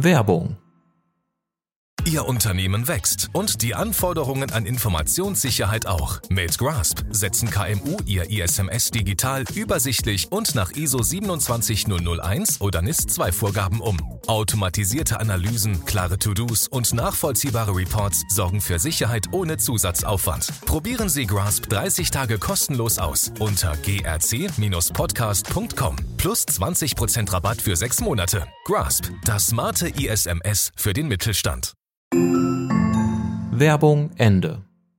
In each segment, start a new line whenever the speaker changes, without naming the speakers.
Werbung.
Ihr Unternehmen wächst und die Anforderungen an Informationssicherheit auch. Mit Grasp setzen KMU ihr ISMS digital, übersichtlich und nach ISO 27001 oder NIS-2-Vorgaben um. Automatisierte Analysen, klare To-Dos und nachvollziehbare Reports sorgen für Sicherheit ohne Zusatzaufwand. Probieren Sie Grasp 30 Tage kostenlos aus unter grc-podcast.com. Plus 20% Rabatt für 6 Monate. Grasp, das smarte ISMS für den Mittelstand.
Werbung Ende.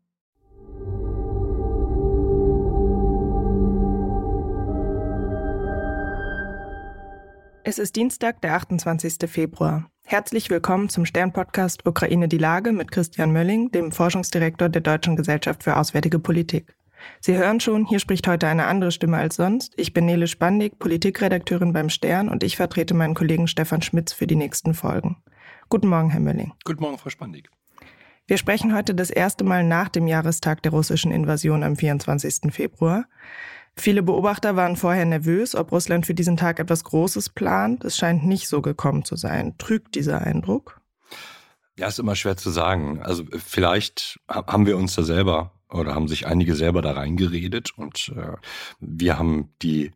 Es ist Dienstag, der 28. Februar. Herzlich willkommen zum Stern-Podcast Ukraine die Lage mit Christian Mölling, dem Forschungsdirektor der Deutschen Gesellschaft für Auswärtige Politik. Sie hören schon, hier spricht heute eine andere Stimme als sonst. Ich bin Nele Spandig, Politikredakteurin beim Stern und ich vertrete meinen Kollegen Stefan Schmitz für die nächsten Folgen. Guten Morgen, Herr Mölling.
Guten Morgen, Frau Spandig.
Wir sprechen heute das erste Mal nach dem Jahrestag der russischen Invasion am 24. Februar. Viele Beobachter waren vorher nervös, ob Russland für diesen Tag etwas Großes plant. Es scheint nicht so gekommen zu sein. Trügt dieser Eindruck?
Ja, ist immer schwer zu sagen. Also vielleicht haben wir uns da selber oder haben sich einige selber da reingeredet und wir haben die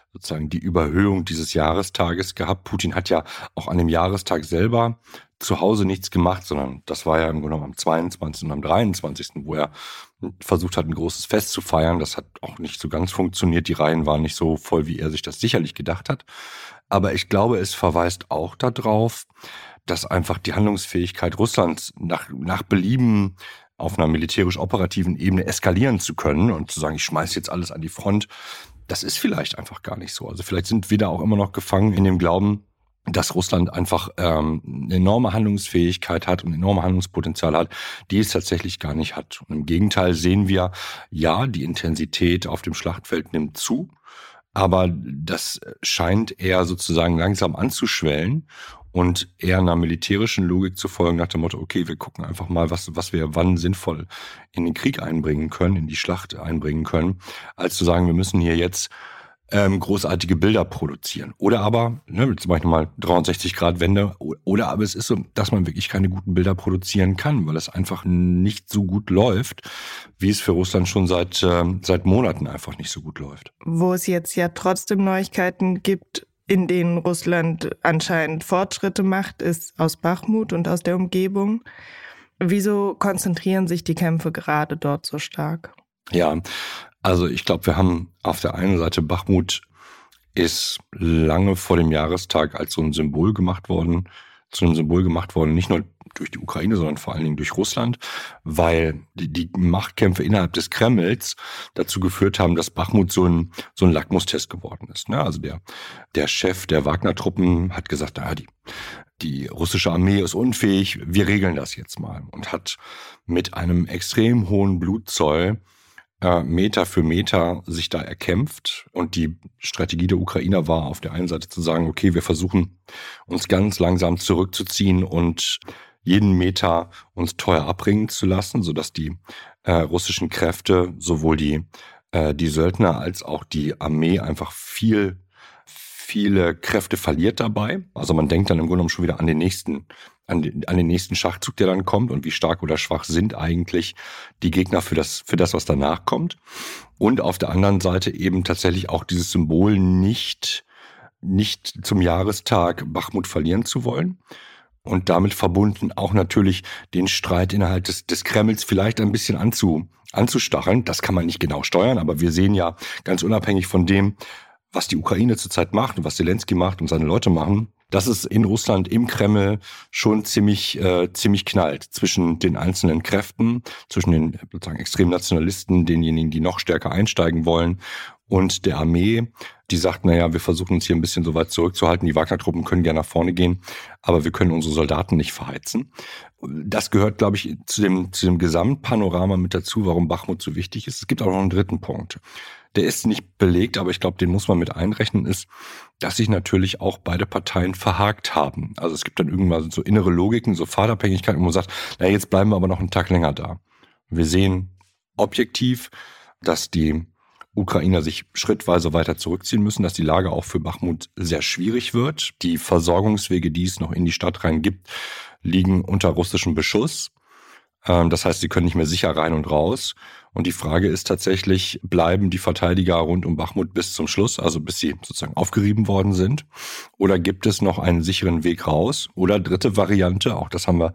Überhöhung dieses Jahrestages gehabt. Putin hat ja auch an dem Jahrestag selber zu Hause nichts gemacht, sondern das war ja im Grunde genommen am 22. und am 23., wo er versucht hat, ein großes Fest zu feiern. Das hat auch nicht so ganz funktioniert. Die Reihen waren nicht so voll, wie er sich das sicherlich gedacht hat. Aber ich glaube, es verweist auch darauf, dass einfach die Handlungsfähigkeit Russlands nach Belieben auf einer militärisch-operativen Ebene eskalieren zu können und zu sagen, ich schmeiß jetzt alles an die Front, das ist vielleicht einfach gar nicht so. Also vielleicht sind wir da auch immer noch gefangen in dem Glauben, dass Russland einfach eine enorme Handlungsfähigkeit hat und ein enormes Handlungspotenzial hat, die es tatsächlich gar nicht hat. Und im Gegenteil sehen wir, ja, die Intensität auf dem Schlachtfeld nimmt zu, aber das scheint eher sozusagen langsam anzuschwellen und eher einer militärischen Logik zu folgen, nach dem Motto, okay, wir gucken einfach mal, was wir wann sinnvoll in den Krieg einbringen können, in die Schlacht einbringen können, als zu sagen, wir müssen hier jetzt großartige Bilder produzieren. Oder aber, zum Beispiel mal 360-Grad-Wende, oder aber es ist so, dass man wirklich keine guten Bilder produzieren kann, weil es einfach nicht so gut läuft, wie es für Russland schon seit Monaten einfach nicht so gut läuft.
Wo es jetzt ja trotzdem Neuigkeiten gibt, in denen Russland anscheinend Fortschritte macht, ist aus Bachmut und aus der Umgebung. Wieso konzentrieren sich die Kämpfe gerade dort so stark?
Ja, also ich glaube, wir haben auf der einen Seite Bachmut ist lange vor dem Jahrestag als so ein Symbol gemacht worden, nicht nur durch die Ukraine, sondern vor allen Dingen durch Russland, weil die Machtkämpfe innerhalb des Kremls dazu geführt haben, dass Bachmut so ein Lackmustest geworden ist. Also der Chef der Wagner-Truppen hat gesagt, die russische Armee ist unfähig, wir regeln das jetzt mal, und hat mit einem extrem hohen Blutzoll Meter für Meter sich da erkämpft. Und die Strategie der Ukrainer war auf der einen Seite zu sagen, okay, wir versuchen uns ganz langsam zurückzuziehen und jeden Meter uns teuer abbringen zu lassen, sodass die russischen Kräfte, sowohl die Söldner als auch die Armee, einfach viele Kräfte verliert dabei. Also man denkt dann im Grunde genommen schon wieder an den nächsten Schachzug, der dann kommt, und wie stark oder schwach sind eigentlich die Gegner für das, was danach kommt. Und auf der anderen Seite eben tatsächlich auch dieses Symbol nicht zum Jahrestag Bachmut verlieren zu wollen. Und damit verbunden auch natürlich den Streit innerhalb des Kremls vielleicht ein bisschen anzustacheln. Das kann man nicht genau steuern, aber wir sehen ja ganz unabhängig von dem, was die Ukraine zurzeit macht und was Zelensky macht und seine Leute machen, dass es in Russland im Kreml schon ziemlich knallt zwischen den einzelnen Kräften, zwischen den sozusagen Extremnationalisten, denjenigen, die noch stärker einsteigen wollen, und der Armee, die sagt, wir versuchen uns hier ein bisschen so weit zurückzuhalten, die Wagner-Truppen können gerne nach vorne gehen, aber wir können unsere Soldaten nicht verheizen. Das gehört, glaube ich, zu dem Gesamtpanorama mit dazu, warum Bachmut so wichtig ist. Es gibt auch noch einen dritten Punkt. Der ist nicht belegt, aber ich glaube, den muss man mit einrechnen, ist, dass sich natürlich auch beide Parteien verhakt haben. Also es gibt dann irgendwann so innere Logiken, so Pfadabhängigkeiten, wo man sagt, jetzt bleiben wir aber noch einen Tag länger da. Wir sehen objektiv, dass die Ukrainer sich schrittweise weiter zurückziehen müssen, dass die Lage auch für Bachmut sehr schwierig wird. Die Versorgungswege, die es noch in die Stadt rein gibt, liegen unter russischem Beschuss. Das heißt, sie können nicht mehr sicher rein und raus. Und die Frage ist tatsächlich, bleiben die Verteidiger rund um Bachmut bis zum Schluss, also bis sie sozusagen aufgerieben worden sind? Oder gibt es noch einen sicheren Weg raus? Oder dritte Variante, auch das haben wir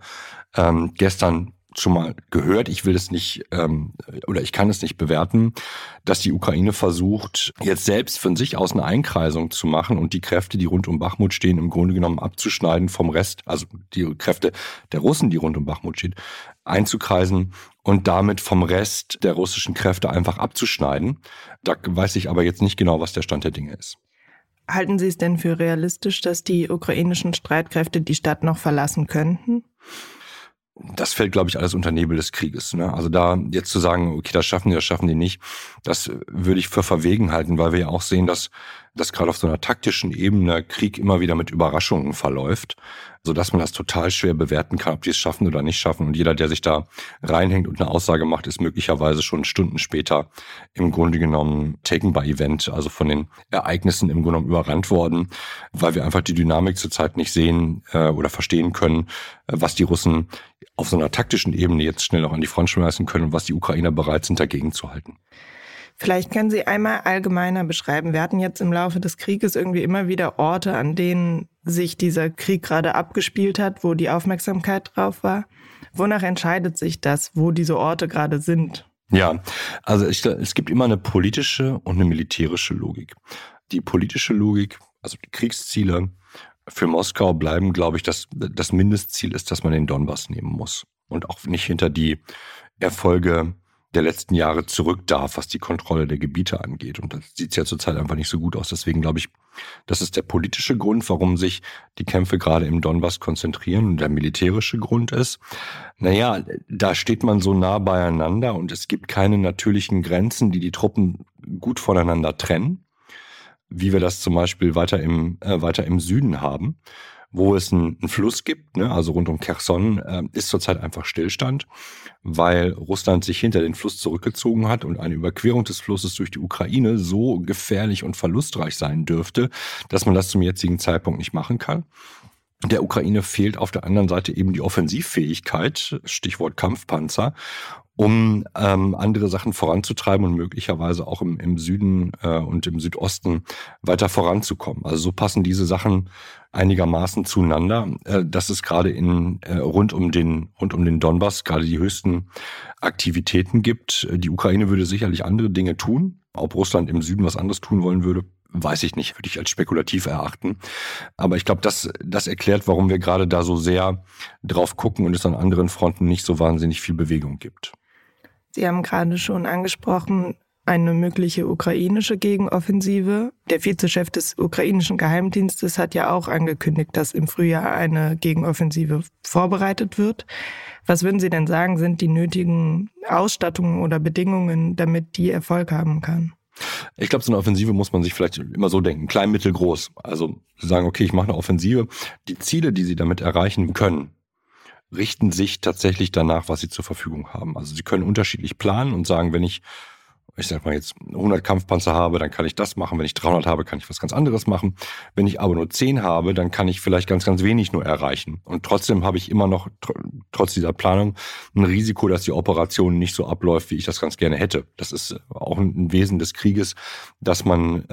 gestern schon mal gehört, ich will es nicht oder ich kann es nicht bewerten, dass die Ukraine versucht, jetzt selbst von sich aus eine Einkreisung zu machen und die Kräfte, die rund um Bachmut stehen, im Grunde genommen abzuschneiden vom Rest, also die Kräfte der Russen, die rund um Bachmut stehen, einzukreisen und damit vom Rest der russischen Kräfte einfach abzuschneiden. Da weiß ich aber jetzt nicht genau, was der Stand der Dinge ist.
Halten Sie es denn für realistisch, dass die ukrainischen Streitkräfte die Stadt noch verlassen könnten?
Das fällt, glaube ich, alles unter Nebel des Krieges. Ne? Also da jetzt zu sagen, okay, das schaffen die nicht, das würde ich für verwegen halten, weil wir ja auch sehen, dass gerade auf so einer taktischen Ebene Krieg immer wieder mit Überraschungen verläuft, sodass man das total schwer bewerten kann, ob die es schaffen oder nicht schaffen. Und jeder, der sich da reinhängt und eine Aussage macht, ist möglicherweise schon Stunden später im Grunde genommen taken by event, also von den Ereignissen im Grunde genommen überrannt worden, weil wir einfach die Dynamik zurzeit nicht sehen oder verstehen können, was die Russen auf so einer taktischen Ebene jetzt schnell noch an die Front schmeißen können und was die Ukrainer bereit sind, dagegen zu halten.
Vielleicht können Sie einmal allgemeiner beschreiben. Wir hatten jetzt im Laufe des Krieges irgendwie immer wieder Orte, an denen sich dieser Krieg gerade abgespielt hat, wo die Aufmerksamkeit drauf war. Wonach entscheidet sich das, wo diese Orte gerade sind?
Ja, also es gibt immer eine politische und eine militärische Logik. Die politische Logik, also die Kriegsziele für Moskau bleiben, glaube ich, das Mindestziel ist, dass man den Donbass nehmen muss und auch nicht hinter die Erfolge der letzten Jahre zurück darf, was die Kontrolle der Gebiete angeht. Und das sieht ja zurzeit einfach nicht so gut aus. Deswegen glaube ich, das ist der politische Grund, warum sich die Kämpfe gerade im Donbass konzentrieren. Und der militärische Grund ist, naja, da steht man so nah beieinander und es gibt keine natürlichen Grenzen, die die Truppen gut voneinander trennen, wie wir das zum Beispiel weiter im Süden haben, wo es einen Fluss gibt, ne? Also rund um Cherson ist zurzeit einfach Stillstand, weil Russland sich hinter den Fluss zurückgezogen hat und eine Überquerung des Flusses durch die Ukraine so gefährlich und verlustreich sein dürfte, dass man das zum jetzigen Zeitpunkt nicht machen kann. Der Ukraine fehlt auf der anderen Seite eben die Offensivfähigkeit, Stichwort Kampfpanzer, um andere Sachen voranzutreiben und möglicherweise auch im Süden und im Südosten weiter voranzukommen. Also so passen diese Sachen einigermaßen zueinander, dass es gerade rund um den Donbass gerade die höchsten Aktivitäten gibt. Die Ukraine würde sicherlich andere Dinge tun. Ob Russland im Süden was anderes tun wollen würde, weiß ich nicht, würde ich als spekulativ erachten. Aber ich glaube, das erklärt, warum wir gerade da so sehr drauf gucken und es an anderen Fronten nicht so wahnsinnig viel Bewegung gibt.
Sie haben gerade schon angesprochen, eine mögliche ukrainische Gegenoffensive. Der Vizechef des ukrainischen Geheimdienstes hat ja auch angekündigt, dass im Frühjahr eine Gegenoffensive vorbereitet wird. Was würden Sie denn sagen, sind die nötigen Ausstattungen oder Bedingungen, damit die Erfolg haben kann?
Ich glaube, so eine Offensive muss man sich vielleicht immer so denken, klein, mittel, groß. Also sagen, okay, ich mache eine Offensive. Die Ziele, die Sie damit erreichen können, richten sich tatsächlich danach, was Sie zur Verfügung haben. Also Sie können unterschiedlich planen und sagen, wenn ich sag mal jetzt 100 Kampfpanzer habe, dann kann ich das machen. Wenn ich 300 habe, kann ich was ganz anderes machen. Wenn ich aber nur 10 habe, dann kann ich vielleicht ganz, ganz wenig nur erreichen. Und trotzdem habe ich immer noch, trotz dieser Planung, ein Risiko, dass die Operation nicht so abläuft, wie ich das ganz gerne hätte. Das ist auch ein Wesen des Krieges, dass man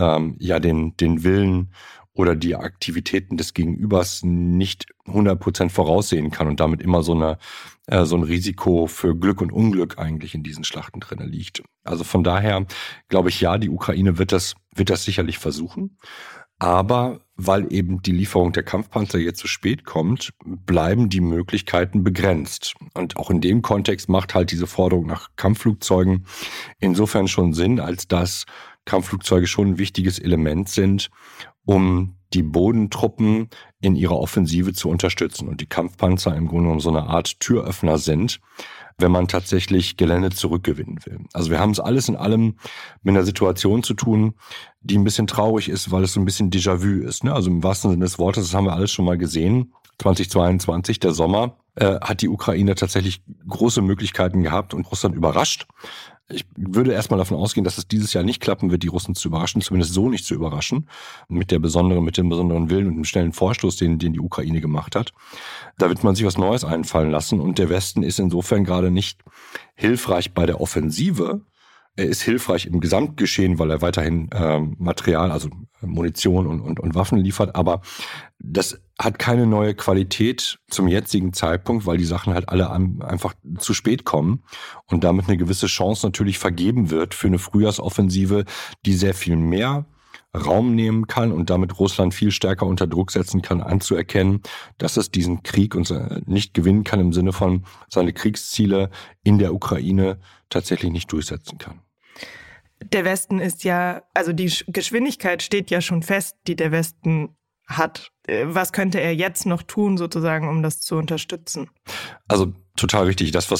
den Willen oder die Aktivitäten des Gegenübers nicht 100% voraussehen kann und damit immer so ein Risiko für Glück und Unglück eigentlich in diesen Schlachten drin liegt. Also von daher glaube ich, ja, die Ukraine wird das sicherlich versuchen. Aber weil eben die Lieferung der Kampfpanzer jetzt zu spät kommt, bleiben die Möglichkeiten begrenzt. Und auch in dem Kontext macht halt diese Forderung nach Kampfflugzeugen insofern schon Sinn, als dass Kampfflugzeuge schon ein wichtiges Element sind, um die Bodentruppen in ihrer Offensive zu unterstützen. Und die Kampfpanzer im Grunde genommen so eine Art Türöffner sind, wenn man tatsächlich Gelände zurückgewinnen will. Also wir haben es alles in allem mit einer Situation zu tun, die ein bisschen traurig ist, weil es so ein bisschen Déjà-vu ist. Ne? Also im wahrsten Sinne des Wortes, das haben wir alles schon mal gesehen. 2022, der Sommer, hat die Ukraine tatsächlich große Möglichkeiten gehabt und Russland überrascht. Ich würde erstmal davon ausgehen, dass es dieses Jahr nicht klappen wird, die Russen zu überraschen, zumindest so nicht zu überraschen, mit dem besonderen Willen und dem schnellen Vorstoß, den die Ukraine gemacht hat. Da wird man sich was Neues einfallen lassen und der Westen ist insofern gerade nicht hilfreich bei der Offensive. Er ist hilfreich im Gesamtgeschehen, weil er weiterhin Material, also Munition und Waffen liefert, aber das hat keine neue Qualität zum jetzigen Zeitpunkt, weil die Sachen halt alle einfach zu spät kommen und damit eine gewisse Chance natürlich vergeben wird für eine Frühjahrsoffensive, die sehr viel mehr Raum nehmen kann und damit Russland viel stärker unter Druck setzen kann, anzuerkennen, dass es diesen Krieg nicht gewinnen kann im Sinne von seine Kriegsziele in der Ukraine tatsächlich nicht durchsetzen kann.
Der Westen ist ja, also die Geschwindigkeit steht ja schon fest, die der Westen hat. Was könnte er jetzt noch tun, sozusagen, um das zu unterstützen?
Also total richtig. Das,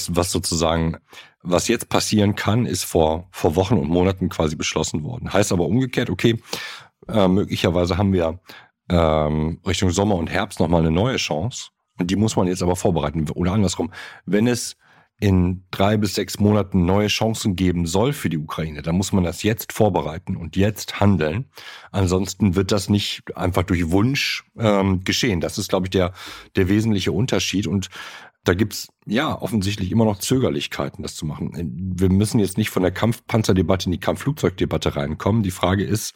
was jetzt passieren kann, ist vor Wochen und Monaten quasi beschlossen worden. Heißt aber umgekehrt, okay, möglicherweise haben wir Richtung Sommer und Herbst nochmal eine neue Chance. Und die muss man jetzt aber vorbereiten. Oder andersrum, wenn es in 3 bis 6 Monaten neue Chancen geben soll für die Ukraine, dann muss man das jetzt vorbereiten und jetzt handeln. Ansonsten wird das nicht einfach durch Wunsch geschehen. Das ist, glaube ich, der wesentliche Unterschied. Und da gibt's ja offensichtlich immer noch Zögerlichkeiten, das zu machen. Wir müssen jetzt nicht von der Kampfpanzerdebatte in die Kampfflugzeugdebatte reinkommen. Die Frage ist,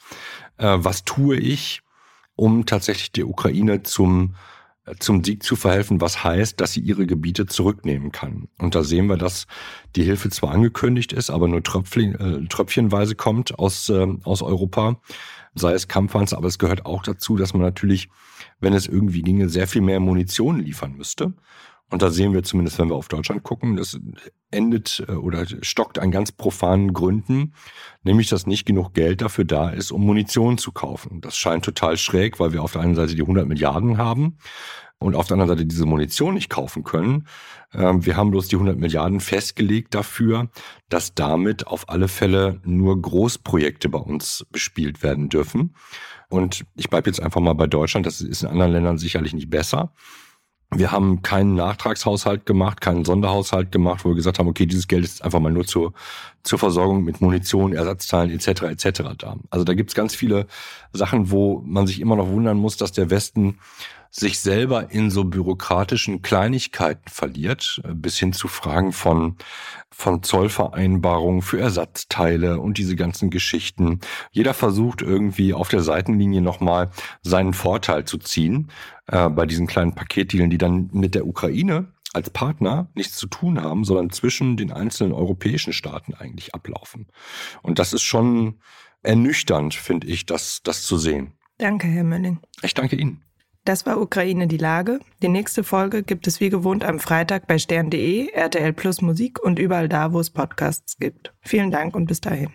was tue ich, um tatsächlich die Ukraine zum Sieg zu verhelfen, was heißt, dass sie ihre Gebiete zurücknehmen kann. Und da sehen wir, dass die Hilfe zwar angekündigt ist, aber nur tröpfchenweise kommt aus Europa, sei es Kampfpanzer, aber es gehört auch dazu, dass man natürlich, wenn es irgendwie ginge, sehr viel mehr Munition liefern müsste. Und da sehen wir zumindest, wenn wir auf Deutschland gucken, das endet oder stockt an ganz profanen Gründen, nämlich dass nicht genug Geld dafür da ist, um Munition zu kaufen. Das scheint total schräg, weil wir auf der einen Seite die 100 Milliarden haben und auf der anderen Seite diese Munition nicht kaufen können. Wir haben bloß die 100 Milliarden festgelegt dafür, dass damit auf alle Fälle nur Großprojekte bei uns bespielt werden dürfen. Und ich bleibe jetzt einfach mal bei Deutschland, das ist in anderen Ländern sicherlich nicht besser. Wir haben keinen Nachtragshaushalt gemacht, keinen Sonderhaushalt gemacht, wo wir gesagt haben, okay, dieses Geld ist einfach mal nur zur Versorgung mit Munition, Ersatzteilen etc. da. Also da gibt's ganz viele Sachen, wo man sich immer noch wundern muss, dass der Westen sich selber in so bürokratischen Kleinigkeiten verliert, bis hin zu Fragen von Zollvereinbarungen für Ersatzteile und diese ganzen Geschichten. Jeder versucht irgendwie auf der Seitenlinie nochmal seinen Vorteil zu ziehen bei diesen kleinen Paketdealen, die dann mit der Ukraine als Partner nichts zu tun haben, sondern zwischen den einzelnen europäischen Staaten eigentlich ablaufen. Und das ist schon ernüchternd, finde ich, das zu sehen.
Danke, Herr Mölling.
Ich danke Ihnen.
Das war Ukraine die Lage. Die nächste Folge gibt es wie gewohnt am Freitag bei stern.de, RTL Plus Musik und überall da, wo es Podcasts gibt. Vielen Dank und bis dahin.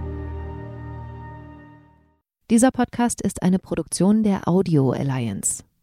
Dieser Podcast ist eine Produktion der Audio Alliance.